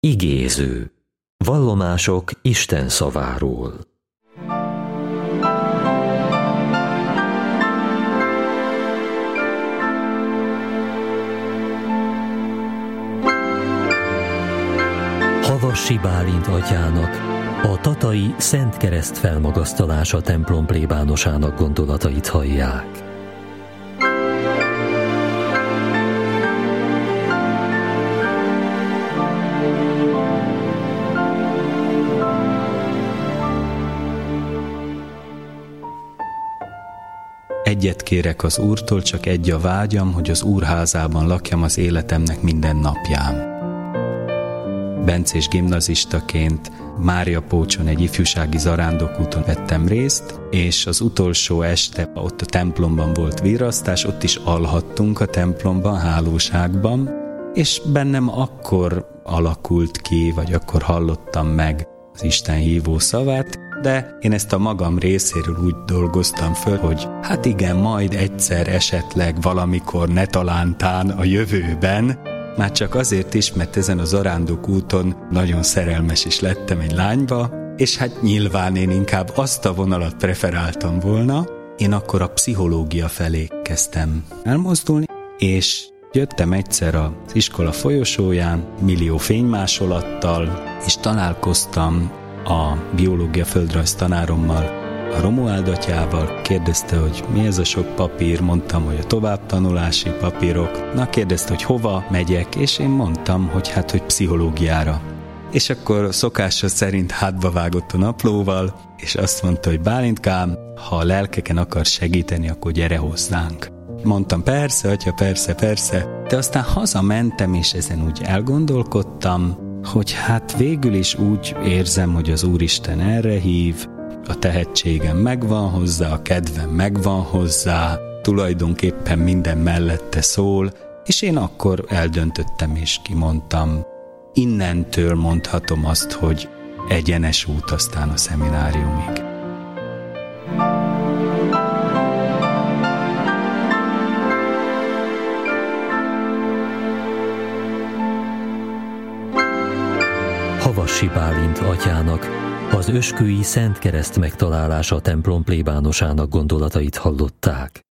Igéző. Vallomások Isten szaváról. Havasi Bálint atyának a tatai Szent Kereszt felmagasztalása templom plébánosának gondolatait hallják. Egyet kérek az Úrtól, csak egy a vágyam, hogy az Úr házában lakjam az életemnek minden napján. Bencés gimnazistaként Máriapócson egy ifjúsági zarándokúton vettem részt, és az utolsó este ott a templomban volt virrasztás, ott is alhattunk a templomban, hálóságban, és bennem akkor alakult ki, vagy akkor hallottam meg az Isten hívó szavát, de én ezt a magam részéről úgy dolgoztam föl, hogy hát igen, majd egyszer esetleg valamikor netalántán a jövőben, már csak azért is, mert ezen a zarándokúton nagyon szerelmes is lettem egy lányba, és hát nyilván én inkább azt a vonalat preferáltam volna. Én akkor a pszichológia felé kezdtem elmozdulni, és jöttem egyszer az iskola folyosóján, millió fénymásolattal, és találkoztam a biológia földrajz tanárommal, a Romuald atyával. Kérdezte, hogy mi ez a sok papír, mondtam, hogy a továbbtanulási papírok. Kérdezte, hogy hova megyek, és én mondtam, hogy pszichológiára. És akkor szokása szerint hátba vágott a naplóval, és azt mondta, hogy Bálintkám, ha a lelkeken akar segíteni, akkor gyere hozzánk. Mondtam, persze, atya, persze, de aztán hazamentem, és ezen úgy elgondolkodtam, hogy hát végül is úgy érzem, hogy az Úristen erre hív, a tehetségem megvan hozzá, a kedvem megvan hozzá, tulajdonképpen minden mellette szól, és én akkor eldöntöttem és kimondtam. Innentől mondhatom azt, hogy egyenes út aztán a szemináriumig. Havasi Bálint atyának az Öskői Szent Kereszt megtalálása templom plébánosának gondolatait hallották.